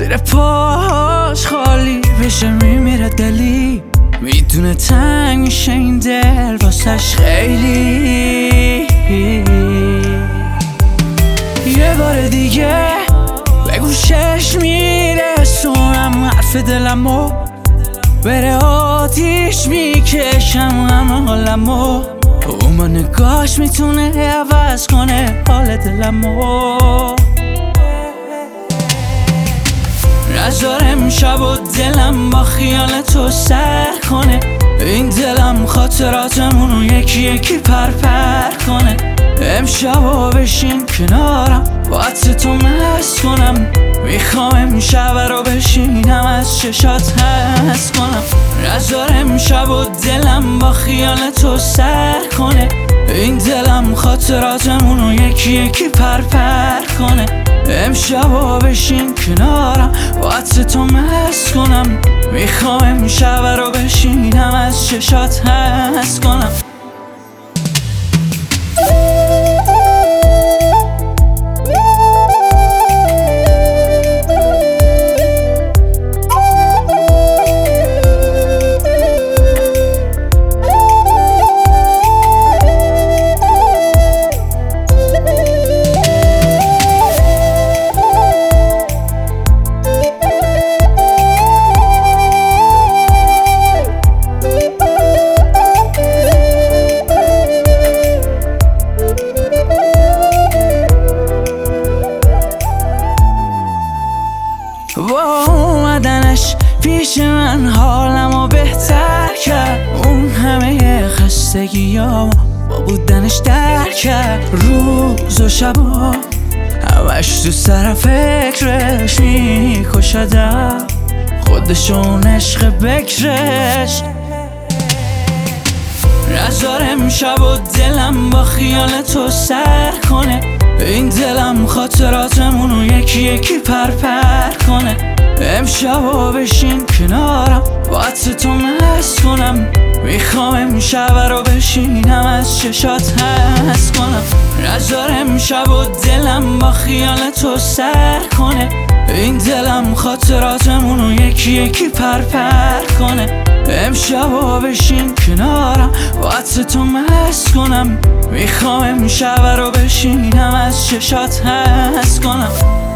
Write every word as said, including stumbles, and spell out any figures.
زیر پاش خالی بشه میمیره دلی، میدونه تنگ میشه این دل واسش خیلی. یه بار دیگه به گوشش میرسونم حرف دلمو، بره آتیش میکشم همه حالمو، اون با نگاش میتونه عوض کنه حال دلمو. نذار امشب و دلم با خیال تو سر کنه، این دلم خاطراتمونو یکی یکی پر پر کنه. امشب و بشین کنارم با عطر تو مست کنم، میخوام امشب رو بشینم از چشات هست کنم. نذار امشب و دلم با خیال تو سر کنه، این دلم خاطراتمونو یکی یکی پر پر کنه. امشب و بشین کنارم با عطر تو مست کنم، میخوام امشب رو بشینم از چشات هست کنم. با اومدنش پیش من حالمو بهتر کرد، اون همه خستگیامو با بودنش در کرد. روز و شبا همش تو سر فکرش میکشدم، خودشون عشق بکرش. نذار امشب و دلم با خیال تو سر کنه، این دلم خاطراتمونو یکی یکی پر پر کنه. امشب و بشین کنارم با عطر تو مست کنم، میخوام امشب رو بشینم از چشات هست کنم. نذار امشب و دلم با خیال تو سر کنه، این دلم خاطراتمونو یکی یکی پر پر کنه. امشب و بشین کنارم با عطر تو مست کنم، میخوام امشب رو بشینم از چشات هست کنم.